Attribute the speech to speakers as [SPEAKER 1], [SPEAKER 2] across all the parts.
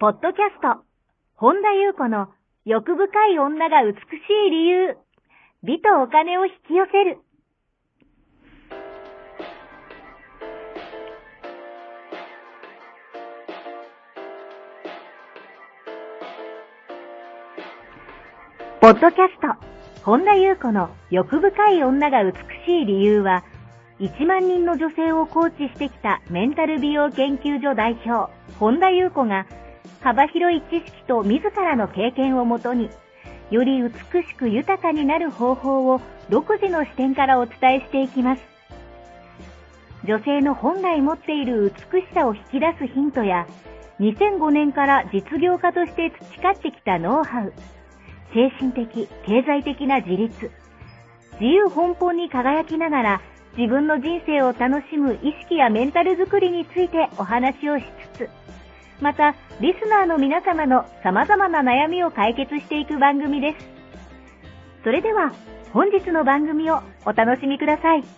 [SPEAKER 1] ポッドキャスト、本田裕子の欲深い女が美しい理由、美とお金を引き寄せる。ポッドキャスト、本田裕子の欲深い女が美しい理由は、1万人の女性をコーチしてきたメンタル美容研究所代表、本田裕子が、幅広い知識と自らの経験をもとに、より美しく豊かになる方法を独自の視点からお伝えしていきます。女性の本来持っている美しさを引き出すヒントや、2005年から実業家として培ってきたノウハウ、精神的、経済的な自立、自由奔放に輝きながら自分の人生を楽しむ意識やメンタルづくりについてお話をしつつ、またリスナーの皆様の様々な悩みを解決していく番組です。それでは本日の番組をお楽しみください。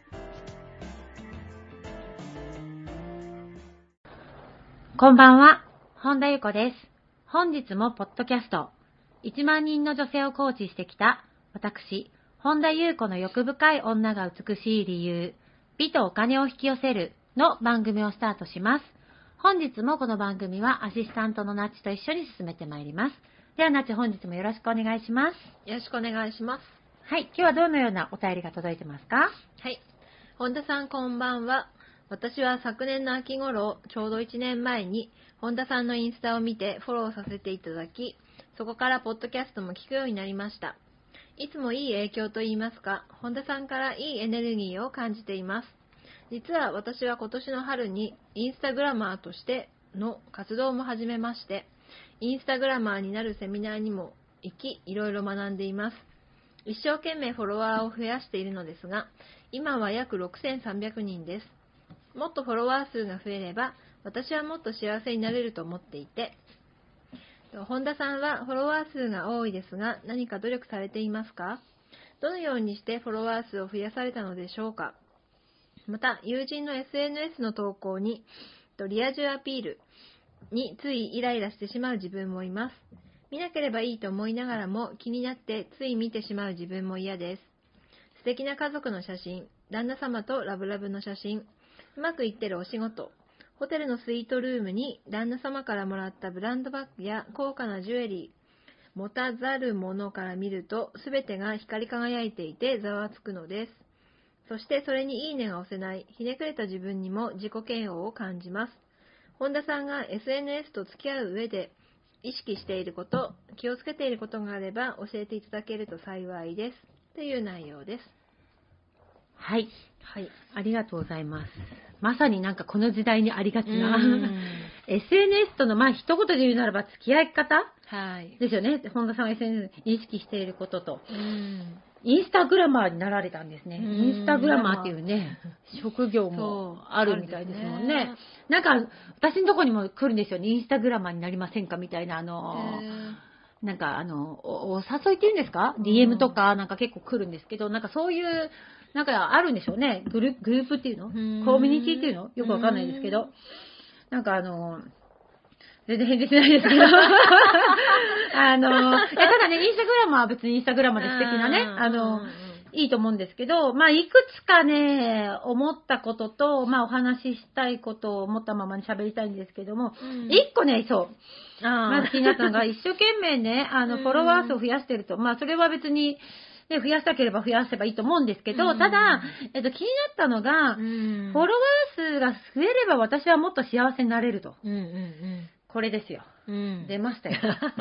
[SPEAKER 2] こんばんは、本田裕子です。本日もポッドキャスト、1万人の女性をコーチしてきた私、本田裕子の欲深い女が美しい理由、美とお金を引き寄せるの番組をスタートします。本日もこの番組はアシスタントのナッチと一緒に進めてまいります。ではナッチ、本日もよろしくお願いします。
[SPEAKER 3] よろしくお願いします。
[SPEAKER 2] はい、今日はどのようなお便りが届いてますか？
[SPEAKER 3] はい。本田さんこんばんは。私は昨年の秋頃、ちょうど1年前に本田さんのインスタを見てフォローさせていただき、そこからポッドキャストも聞くようになりました。いつもいい影響といいますか、本田さんからいいエネルギーを感じています。実は私は今年の春にインスタグラマーとしての活動も始めまして、インスタグラマーになるセミナーにも行き、いろいろ学んでいます。一生懸命フォロワーを増やしているのですが、今は約6300人です。もっとフォロワー数が増えれば、私はもっと幸せになれると思っていて、本田さんはフォロワー数が多いですが、何か努力されていますか？どのようにしてフォロワー数を増やされたのでしょうか？また、友人の SNS の投稿に、リア充アピールについイライラしてしまう自分もいます。見なければいいと思いながらも気になってつい見てしまう自分も嫌です。素敵な家族の写真、旦那様とラブラブの写真、うまくいってるお仕事、ホテルのスイートルームに旦那様からもらったブランドバッグや高価なジュエリー、持たざるものから見ると全てが光り輝いていてざわつくのです。そしてそれにいいねが押せないひねくれた自分にも自己嫌悪を感じます。本田さんが SNS と付き合う上で意識していること、気をつけていることがあれば教えていただけると幸いです。という内容です。
[SPEAKER 2] はい。
[SPEAKER 3] はい。
[SPEAKER 2] ありがとうございます。まさになんかこの時代にありがちなSNS との一言で言うならば付き合い方、
[SPEAKER 3] はい、
[SPEAKER 2] ですよね。本田さんが SNS 意識していることと。インスタグラマーになられたんですね。インスタグラマーっていうね、職業もあるみたいですもんね。なんか私のとこにも来るんですよね。インスタグラマーになりませんかみたいななんかお誘いっていうんですか？ DM とかなんか結構来るんですけど、なんかそういうなんかあるんでしょうね。グループっていうの？コミュニティっていうの？よくわかんないですけど、なんか全然返事しないですけどただね、インスタグラマーは別にインスタグラマーで素敵なね、いいと思うんですけど、いくつかね、思ったことと、お話ししたいことを思ったままに喋りたいんですけども、一個ね、まず気になったのが、一生懸命ね、フォロワー数を増やしてると、それは別に、ね、増やしたければ増やせばいいと思うんですけど、ただ、気になったのが、フォロワー数が増えれば私はもっと幸せになれると。これですよ。出ましたよ。出ました。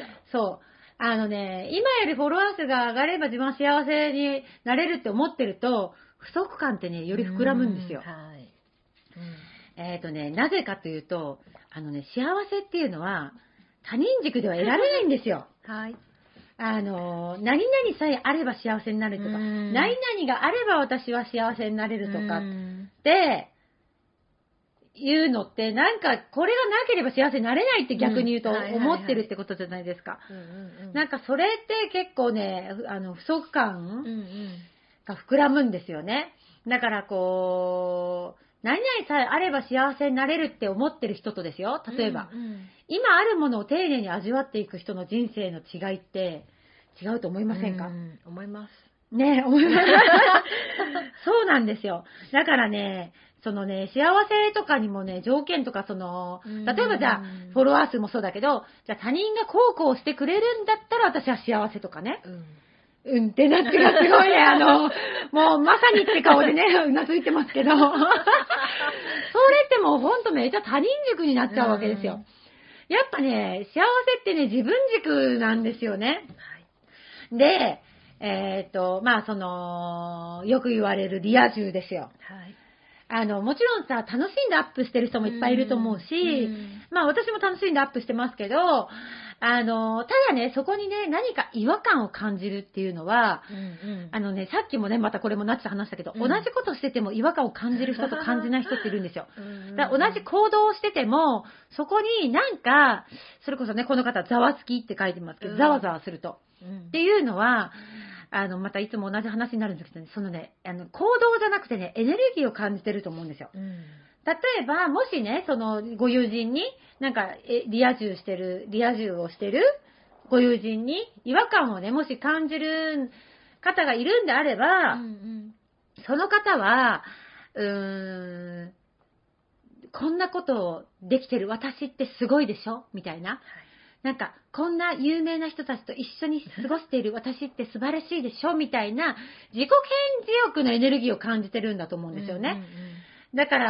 [SPEAKER 2] そう。今よりフォロワー数が上がれば自分は幸せになれるって思ってると、不足感ってね、より膨らむんですよ。はい。なぜかというと、幸せっていうのは、他人軸では得られないんですよ。はい。何々さえあれば幸せになるとか、何々があれば私は幸せになれるとかっていうのって、なんかこれがなければ幸せになれないって逆に言うと思ってるってことじゃないですか。なんかそれって結構ね、不足感が膨らむんですよね。だから何々さえあれば幸せになれるって思ってる人とですよ、例えば、今あるものを丁寧に味わっていく人の人生の違いって違うと思いませんか？
[SPEAKER 3] 思います。
[SPEAKER 2] ね、思います。そうなんですよ。だからね、そのね、幸せとかにもね、条件とか例えばじゃあ、フォロワー数もそうだけど、じゃあ他人がこうしてくれるんだったら私は幸せとかね。ってなってがすごいね、もうまさにって顔でね、うなずいてますけど。それってもうほんとめっちゃ他人軸になっちゃうわけですよ。やっぱね、幸せってね、自分軸なんですよね。で、よく言われるリア充ですよ。もちろんさ、楽しんでアップしてる人もいっぱいいると思うし、私も楽しんでアップしてますけど、ただね、そこにね、何か違和感を感じるっていうのは、さっきもね、またこれもなっちゃ話したけど、同じことしてても違和感を感じる人と感じない人っているんですよ。だから同じ行動をしてても、そこになんか、それこそね、この方、ざわつきって書いてますけど、ざわざわすると。っていうのは、またいつも同じ話になるんですけどね、そのね、行動じゃなくてね、エネルギーを感じてると思うんですよ。例えば、もしね、そのご友人に、なんか、リア充をしてるご友人に違和感をね、もし感じる方がいるんであれば、その方は、こんなことをできてる私ってすごいでしょみたいな。なんか、こんな有名な人たちと一緒に過ごしている私って素晴らしいでしょみたいな、自己顕示欲のエネルギーを感じてるんだと思うんですよね。だから、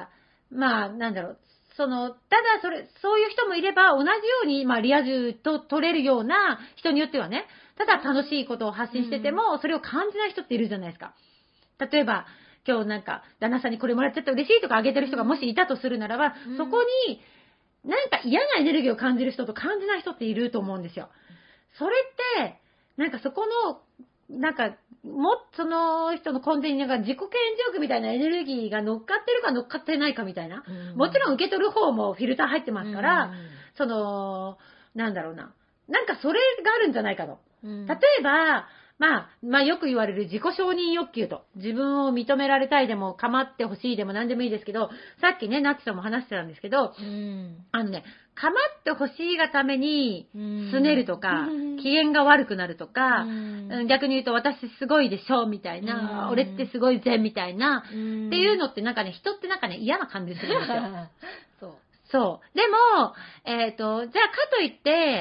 [SPEAKER 2] なんだろう、ただそういう人もいれば、同じように、リア充と取れるような人によってはね、ただ楽しいことを発信してても、それを感じない人っているじゃないですか。例えば、今日なんか、旦那さんにこれもらっちゃって嬉しいとかあげてる人がもしいたとするならば、そこに、なんか嫌なエネルギーを感じる人と感じない人っていると思うんですよ。それって、なんかそこの、なんか、その人の根底になんか自己顕示欲みたいなエネルギーが乗っかってるか乗っかってないかみたいな。もちろん受け取る方もフィルター入ってますから、なんだろうな。なんかそれがあるんじゃないかと。例えば、よく言われる自己承認欲求と、自分を認められたいでも構ってほしいでも何でもいいですけど、さっきね、ナッチさんも話してたんですけど、構ってほしいがために、拗ねるとか、機嫌が悪くなるとか、逆に言うと私すごいでしょ、みたいな、俺ってすごいぜ、みたいな、っていうのってなんかね、人ってなんかね、嫌な感じするんですよ。そう。でも、じゃあかといって、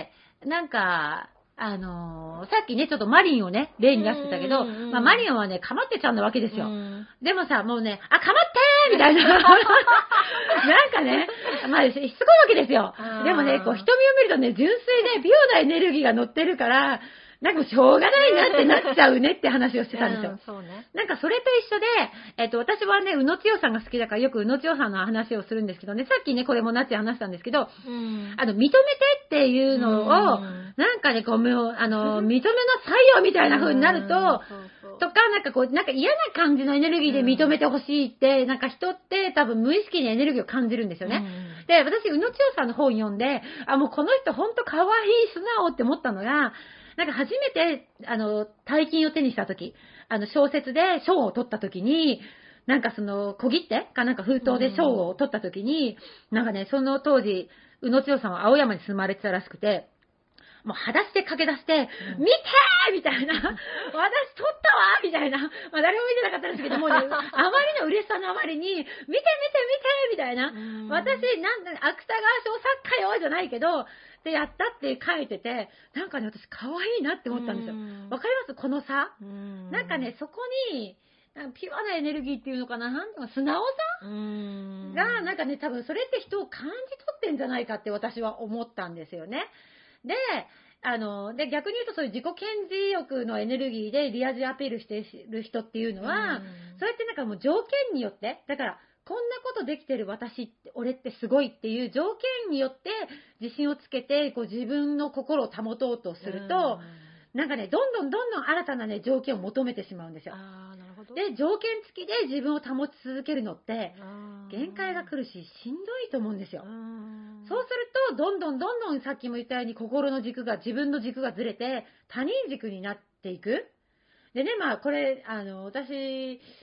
[SPEAKER 2] なんか、さっきね、ちょっとマリンをね、例に出してたけど、マリンはね、かまってちゃんなわけですよ。でもさ、もうね、かまってーみたいな。なんかね、しつこいわけですよ。でもね、こう、瞳を見るとね、純粋でピュアなエネルギーが乗ってるから、なんかもうしょうがないなってなっちゃうねって話をしてたんですよ。なんかそれと一緒で、私はね、宇野千代さんが好きだからよく宇野千代さんの話をするんですけどね、さっきね、これもなっちゃ話したんですけど、認めてっていうのを、なんかね、認めなさいよみたいな風になると、とか、なんかこう、なんか嫌な感じのエネルギーで認めてほしいって、なんか人って多分無意識にエネルギーを感じるんですよね。で、私、宇野千代さんの本読んで、もうこの人ほんと可愛い素直って思ったのが、なんか初めて、大金を手にしたとき、小説で賞を取ったときに、なんか小切手かなんか封筒で賞を取ったときに、なんかね、その当時、宇野千代さんは青山に住まれてたらしくて、もう裸足で駆け出して、見てーみたいな、私撮ったわみたいな、誰も見てなかったんですけどもね、あまりの嬉しさのあまりに、見てみたいな、私、芥川賞作家よじゃないけど、で、やったって書いてて、なんかね、私可愛いなって思ったんですよ。わかりますこの差なんかね、そこに、ピュアなエネルギーっていうのかななんとか素直さが、なんかね、多分それって人を感じ取ってんじゃないかって私は思ったんですよね。で、逆に言うとそういう自己顕示欲のエネルギーでリア充アピールしてる人っていうのは、そうやってなんかもう条件によって、だから、こんなことできてる私って、俺ってすごいっていう条件によって自信をつけて、こう自分の心を保とうとすると、なんかね、どんどん新たなね、条件を求めてしまうんですよ。
[SPEAKER 3] なるほど。
[SPEAKER 2] で、条件付きで自分を保ち続けるのって、限界が来るし、しんどいと思うんですよ。そうすると、どんどんさっきも言ったように心の軸が、自分の軸がずれて、他人軸になっていく。でね、これ、私、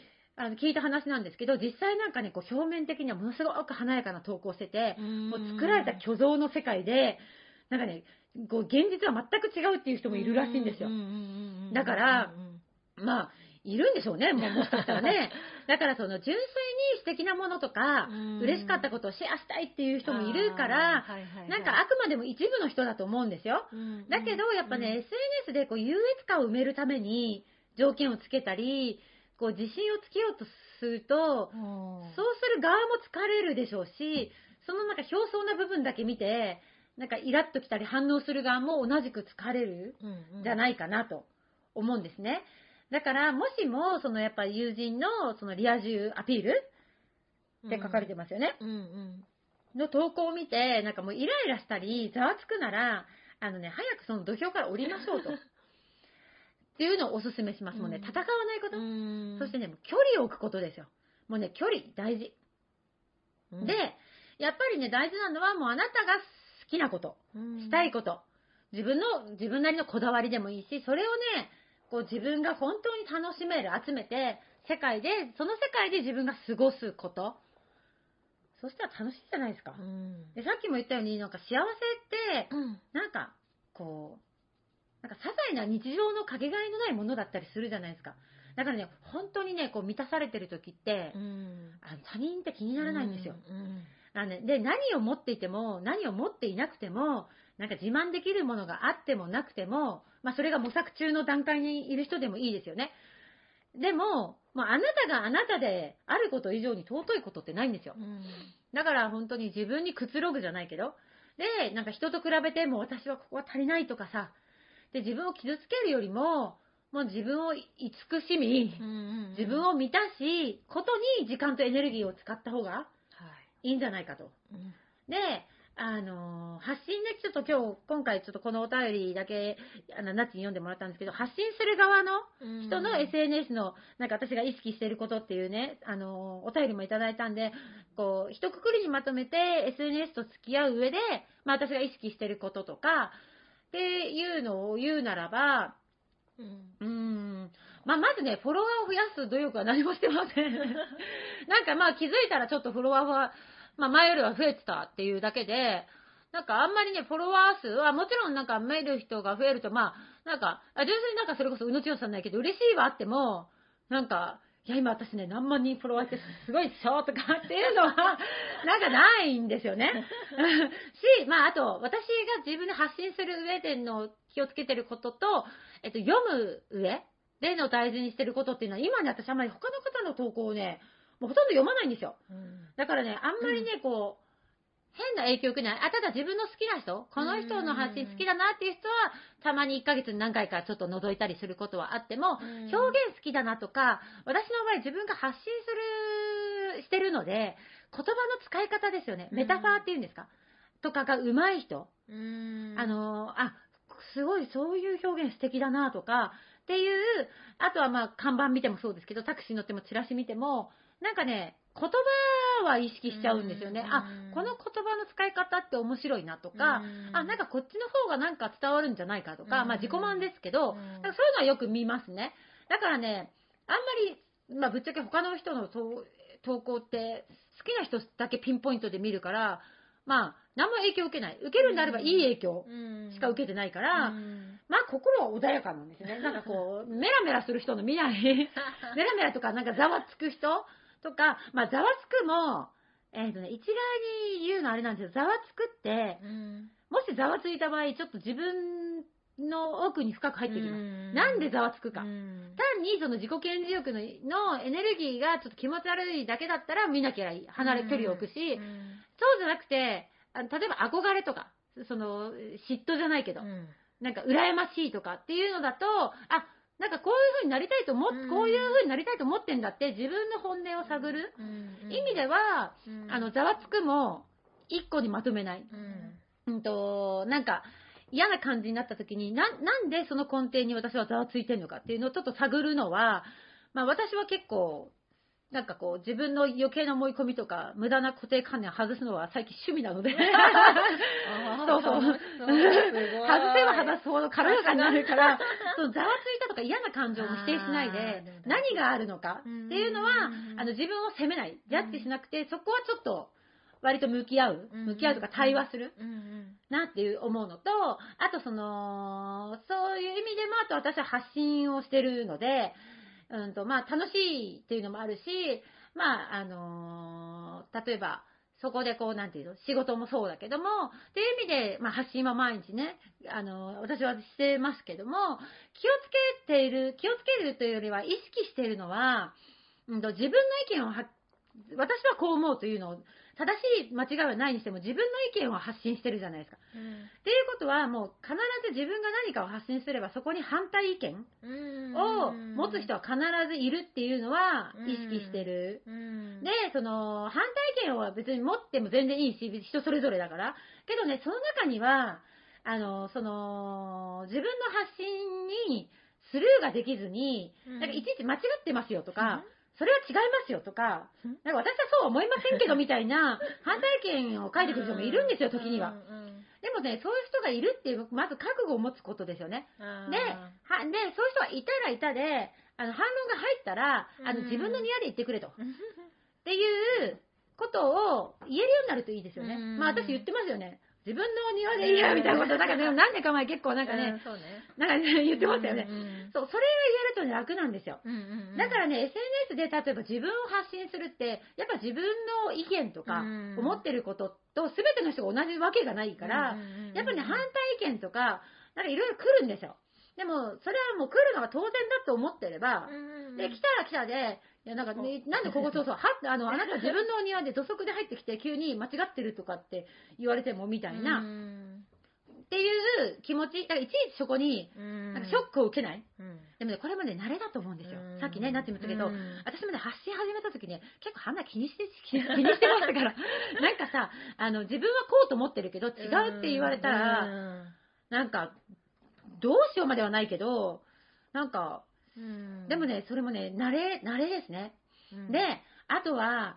[SPEAKER 2] 聞いた話なんですけど、実際なんかね、こう表面的にはものすごく華やかな投稿してて、もう作られた虚像の世界で、なんかね、こう現実は全く違うっていう人もいるらしいんですよ。だから、まあ、いるんでしょうね、もしかしたらね。だからその純粋に素敵なものとか、嬉しかったことをシェアしたいっていう人もいるから、なんかあくまでも一部の人だと思うんですよ。だけど、やっぱね、SNS でこう優越感を埋めるために条件をつけたり、こう自信をつけようとすると、そうする側も疲れるでしょうし、そのなんか表層な部分だけ見て、なんかイラッときたり反応する側も同じく疲れるじゃないかなと思うんですね。だから、もしも、そのやっぱり友人のそのリア充アピールって書かれてますよね。の投稿を見て、なんかもうイライラしたり、ざわつくなら、早くその土俵から降りましょうと。っていうのをお勧めします。もうね、戦わないこと。そしてね、距離を置くことですよ。もうね、距離大事。で、やっぱりね、大事なのはもうあなたが好きなこと、したいこと、自分なりのこだわりでもいいし、それをね、こう自分が本当に楽しめる、集めて、その世界で自分が過ごすこと。そしたら楽しいじゃないですか。で、さっきも言ったように、なんか幸せって、なんか、こう、なんか些細な日常のかけがえのないものだったりするじゃないですか。だからね、本当にね、こう満たされてる時って、他人って気にならないんですよ。で、何を持っていても、何を持っていなくても、なんか自慢できるものがあってもなくても、まあそれが模索中の段階にいる人でもいいですよね。でも、まあ、あなたがあなたであること以上に尊いことってないんですよ。だから本当に自分にくつろぐじゃないけど、で、なんか人と比べても私はここは足りないとかさ、で、自分を傷つけるよりも、もう自分を慈しみ、自分を満たし、ことに時間とエネルギーを使った方がいいんじゃないかと。で、発信ね、ちょっと今回ちょっとこのお便りだけ、ナッチに読んでもらったんですけど、発信する側の人の SNS の、なんか私が意識していることっていうね、お便りもいただいたんで、こう、一括りにまとめて SNS と付き合う上で、まあ私が意識していることとか、っていうのを言うならば、まあ、まずね、フォロワーを増やす努力は何もしてません。なんかまあ気づいたらちょっとフォロワーは、まあ前よりは増えてたっていうだけで、なんかあんまりね、フォロワー数はもちろんなんか見る人が増えると、まあ、なんか、純粋になんかそれこそうのちよさんないけど、嬉しいはあっても、なんか、いや今私ね、何万人フォロワーってすごいでしょとかっていうのは、なんかないんですよね。し、まああと、私が自分で発信する上での気をつけてることと、読む上での大事にしてることっていうのは、今ね、私あんまり他の方の投稿をね、もうほとんど読まないんですよ。だからね、あんまりね、こう、変な影響を受けない。ただ自分の好きな人、この人の発信好きだなっていう人は、たまに1ヶ月に何回かちょっと覗いたりすることはあっても、表現好きだなとか、私の場合自分が発信してるので、言葉の使い方ですよね。メタファーっていうんですかとかが上手い人。すごいそういう表現素敵だなとか、っていう、あとはまあ看板見てもそうですけど、タクシー乗ってもチラシ見ても、なんかね、言葉は意識しちゃうんですよね。この言葉の使い方って面白いなとか、なんかこっちの方がなんか伝わるんじゃないかとか、まあ自己満ですけど、なんかそういうのはよく見ますね。だからね、あんまり、まあぶっちゃけ他の人の投稿って好きな人だけピンポイントで見るから、まあ何も影響を受けない。受けるんであればいい影響しか受けてないから、まあ心は穏やかなんですよね。なんかこう、メラメラする人の見ない、メラメラとかなんかざわつく人とか、まあ、ざわつくも、一概に言うのあれなんですよ。ざわつくって、もしざわついた場合、ちょっと自分の奥に深く入ってきます。なんでざわつくか。単にその自己顕示欲のエネルギーがちょっと気持ち悪いだけだったら見なきゃいい。距離を置くし、そうじゃなくて、例えば憧れとか、その、嫉妬じゃないけど、なんか羨ましいとかっていうのだと、なんかこういう風になりたいとこういう風になりたいと思ってんだって自分の本音を探る意味では、ざわつくも一個にまとめない。なんか嫌な感じになった時になんでその根底に私はざわついてんのかっていうのをちょっと探るのは、まあ私は結構、なんかこう自分の余計な思い込みとか無駄な固定観念を外すのは最近趣味なのでそう外せば外すほど軽やかになるから、そうざわついたとか嫌な感情も否定しないで、何があるのかっていうのは、自分を責めない、ジャッジしなくて、そこはちょっと、割と向き合うとか対話するなっていう思うのと、あとそういう意味でも、あと私は発信をしてるので、まあ楽しいっていうのもあるし、まあ例えば、そこでこう、なんていうの、仕事もそうだけども、っていう意味で、まあ発信は毎日ね、私はしてますけども、気をつけるというよりは、意識しているのは、自分の意見を私はこう思うというのを、正しい間違いはないにしても自分の意見を発信してるじゃないですか。っていうことはもう必ず自分が何かを発信すればそこに反対意見を持つ人は必ずいるっていうのは意識してる。で、その反対意見は別に持っても全然いいし、人それぞれだから。けどね、その中には、自分の発信にスルーができずに、なんかいちいち間違ってますよとか、それは違いますよとか、なんか私はそうは思いませんけどみたいな反対意見を書いてくる人もいるんですよ、時には。でもね、そういう人がいるっていう、まず覚悟を持つことですよね。で、そういう人はいたらいたで、反論が入ったら、自分の庭で言ってくれと。っていうことを言えるようになるといいですよね。まあ私言ってますよね。自分の庭でいいやみたいなこと、なんかね、何年か前結構なんかね、なんかね、言ってましたよね。そう、それが言えるとね、楽なんですよ。だからね、SNS で例えば自分を発信するって、やっぱ自分の意見とか、思ってることと全ての人が同じわけがないから、やっぱりね、反対意見とか、なんかいろいろ来るんですよ。でも、それはもう来るのが当然だと思ってれば、で、来たら来たで、いや、なんか、ね、なんでここそう、あなた自分のお庭で土足で入ってきて急に間違ってるとかって言われてもみたいな、っていう気持ち、だからいちいちそこに、なんかショックを受けない。でもね、これもね、慣れだと思うんですよ。さっきね、なって言ったけど、私もね、発信始めた時ね、結構花気にしてましたから、なんかさ、自分はこうと思ってるけど、違うって言われたら、なんか、どうしようまではないけど、なんか、でもね、それもね、慣れですね。で、あと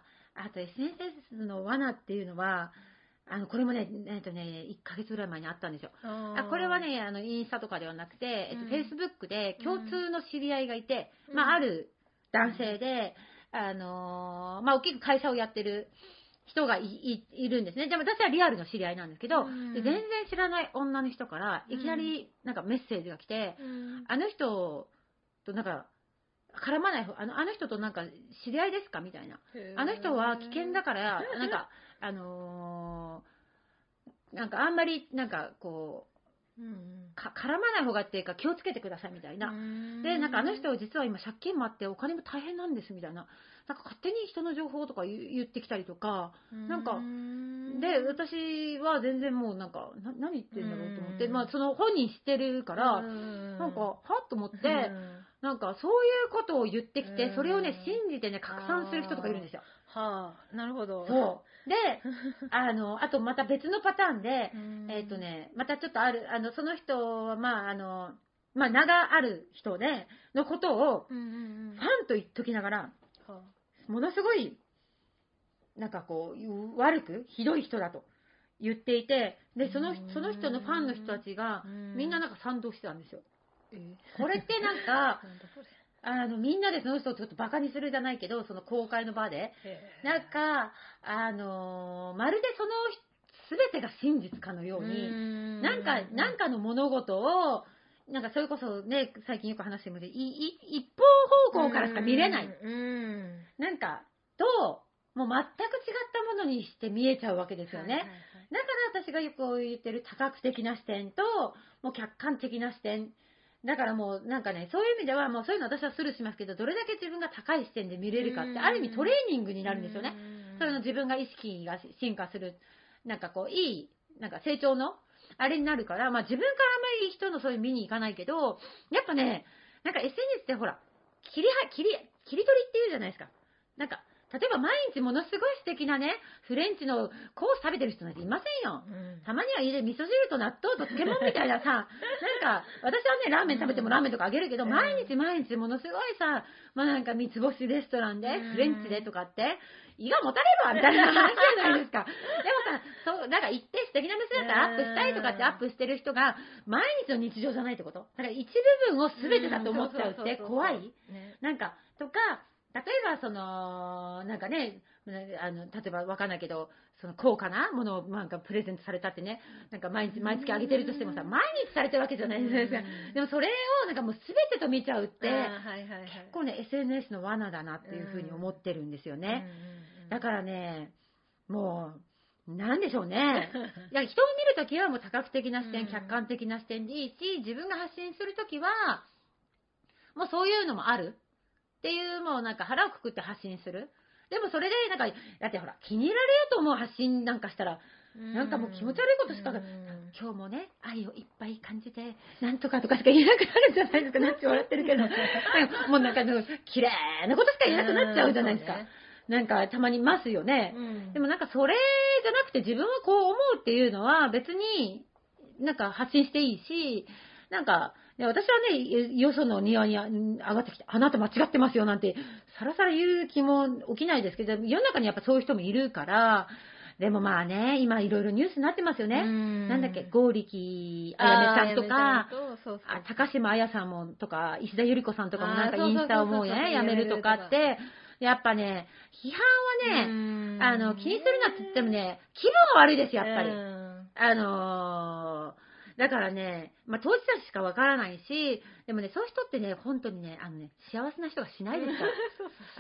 [SPEAKER 2] SNS の罠っていうのは、これもね、1ヶ月ぐらい前にあったんですよ。これはね、インスタとかではなくて、Facebook で共通の知り合いがいて、まあ、ある男性で、まあ、大きく会社をやってる人がいるんですね。でも私はリアルの知り合いなんですけど、で全然知らない女の人から、いきなりなんかメッセージが来て、あの人となんか、絡まない方、あの人となんか知り合いですかみたいな。あの人は危険だから、なんか、なんかあんまり、なんかこう、絡まない方がっていうか気をつけてくださいみたいな。で、なんかあの人実は今借金もあってお金も大変なんですみたいな。なんか勝手に人の情報とか言ってきたりとか、なんか、で、私は全然もうなんか、何言ってんだろうと思って、まあその本人知ってるから、なんか、はっと思って、なんかそういうことを言ってきて、それをね、信じてね、拡散する人とかいるんですよ。
[SPEAKER 3] はあ、なるほど。
[SPEAKER 2] そう。で、あとまた別のパターンで、またちょっとその人は、まあ、まあ、名がある人で、のことを、ファンと言っときながら、ものすごい、なんかこう、悪く、ひどい人だと言っていて、で、その人のファンの人たちが、みんななんか賛同してたんですよ。これってなんか、みんなでその人をちょっとバカにするじゃないけど、その公開の場で、なんか、まるでその全てが真実かのように、なんかの物事を、なんかそれこそね、最近よく話してるので、一方方向からしか見れない。なんか、もう全く違ったものにして見えちゃうわけですよね。だから私がよく言ってる多角的な視点と、もう客観的な視点。だからもうなんかね、そういう意味ではもうそういうの私はスルーしますけど、どれだけ自分が高い視点で見れるかって、ある意味トレーニングになるんですよね。それの自分が意識が進化する、なんかこう、いい、なんか成長の、あれになるから、まあ自分からあんまり人のそういう見に行かないけど、やっぱね、なんか SNS ってほら、切り取りって言うじゃないですか。なんか、 例えば毎日ものすごい素敵なね、フレンチのコース食べてる人なんていませんよ。たまには家で味噌汁と納豆と漬物みたいなさ、なんか、私はね、ラーメン食べてもラーメンとかあげるけど、毎日ものすごいさ、まあなんか三つ星レストランで、フレンチでとかって、胃がもたれるわみたいな話じゃないですか。でもさ、そう、だから行って素敵な店だったらアップしたいとかってアップしてる人が、毎日の日常じゃないってこと？だから一部分を全てだと思っちゃうって怖い？なんか、とか、例えばその、なんかね、例えばわかんないけど、その高価なものをなんかプレゼントされたってね、なんか毎月あげてるとしてもさ、毎日されてるわけじゃないですか。でもそれをなんかもう全てと見ちゃうって、結構ね、SNS の罠だなっていうふうに思ってるんですよね。だからね、もう、なんでしょうね。いや、人を見るときはもう多角的な視点、客観的な視点でいいし、自分が発信するときは、もうそういうのもある。っていう、もうなんか腹をくくって発信する。でもそれでなんか、だってほら、気に入られようと思う発信なんかしたら、なんかもう気持ち悪いことしか、今日もね、愛をいっぱい感じて、なんとかとかしか言えなくなるじゃないですか。なっち笑ってるけど。もうなんか、綺麗なことしか言えなくなっちゃうじゃないですか。なんかたまにいますよね。でもなんかそれじゃなくて自分はこう思うっていうのは別になんか発信していいし、なんか、私はね、よその庭に上がってきて、あなた間違ってますよなんて、さらさら言う気も起きないですけど、世の中にやっぱそういう人もいるから、でもまあね、今いろいろニュースになってますよね。なんだっけ、剛力あやめさんとか、高島彩さんもとか、石田ゆり子さんとかもなんかインスタをもうね、やめるとかって、やっぱね、批判はね、気にするなって言ってもね、気分が悪いですよ、やっぱり。だからね、まあ、当事者しかわからないし、でもね、そういう人ってね、本当にね、幸せな人がしないですから。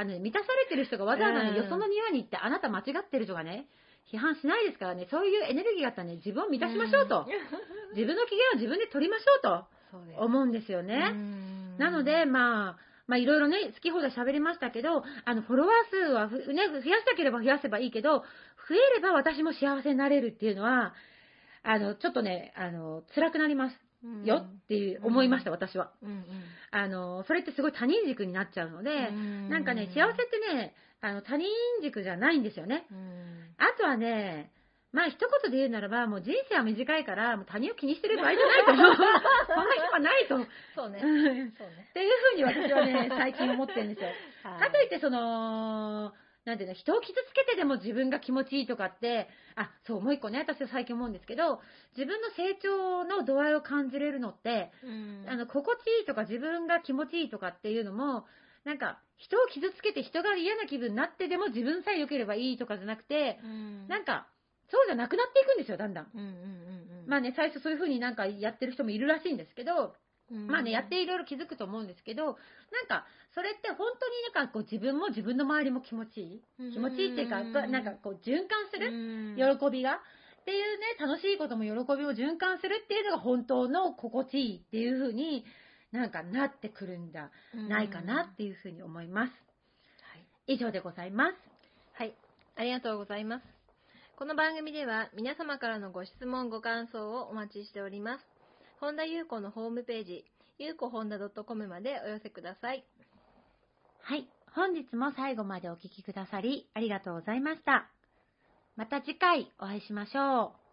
[SPEAKER 2] 満たされてる人がわざわざね、よその庭に行って、あなた間違ってるとかね、批判しないですからね、そういうエネルギーがあったらね、自分を満たしましょうと。自分の機嫌は自分で取りましょうと思うんですよね。なので、まあ、いろいろね、好き放題喋りましたけど、フォロワー数はね、増やしたければ増やせばいいけど、増えれば私も幸せになれるっていうのは、ちょっとね、辛くなりますよっていう思いました、私は。それってすごい他人軸になっちゃうので、なんかね、幸せってね、他人軸じゃないんですよね。あとはね、まあ一言で言うならば、もう人生は短いから、もう他人を気にしてる場合じゃないと思う。そんな人はないと思う。
[SPEAKER 3] そうね。
[SPEAKER 2] っていうふうに私はね、最近思ってるんですよ。かといって、なんていうの、人を傷つけてでも自分が気持ちいいとかって、そう、もう一個ね、私は最近思うんですけど、自分の成長の度合いを感じれるのって、心地いいとか自分が気持ちいいとかっていうのも、なんか、人を傷つけて人が嫌な気分になってでも自分さえ良ければいいとかじゃなくて、なんか、そうじゃなくなっていくんですよ、だんだん。まあね、最初そういう風になんかやってる人もいるらしいんですけど、まあね、やっていろいろ気づくと思うんですけど、なんか、それって本当になんかこう自分も自分の周りも気持ちいい。気持ちいいっていうか、なんかこう循環する喜びが。っていうね、楽しいことも喜びを循環するっていうのが本当の心地いいっていう風になんかなってくるんじゃないかなっていう風に思います。以上でございます。
[SPEAKER 3] はい、ありがとうございます。この番組では皆様からのご質問ご感想をお待ちしております。本田裕子のホームページ、ゆうこほんだ .com までお寄せください。
[SPEAKER 2] はい、本日も最後までお聞きくださりありがとうございました。また次回お会いしましょう。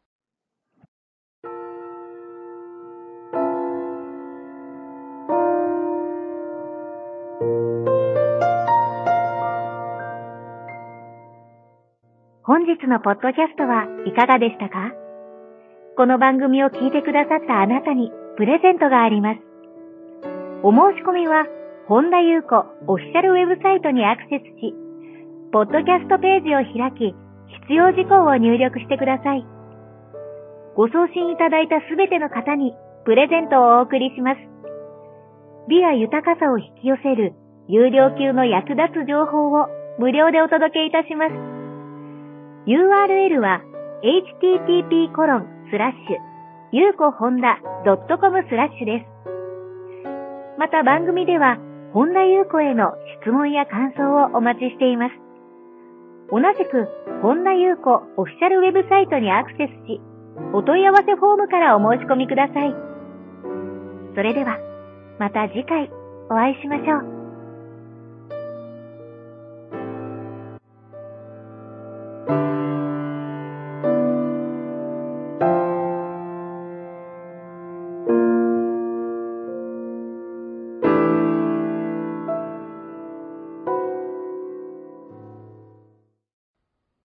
[SPEAKER 1] 本日のポッドキャストはいかがでしたか？この番組を聞いてくださったあなたにプレゼントがあります。お申し込みは、本田裕子オフィシャルウェブサイトにアクセスし、ポッドキャストページを開き、必要事項を入力してください。ご送信いただいたすべての方にプレゼントをお送りします。美や豊かさを引き寄せる有料級の役立つ情報を無料でお届けいたします。URL は http://yukohonda.com/ です。また番組では本田裕子への質問や感想をお待ちしています。同じく本田裕子オフィシャルウェブサイトにアクセスし、お問い合わせフォームからお申し込みください。それではまた次回お会いしましょう。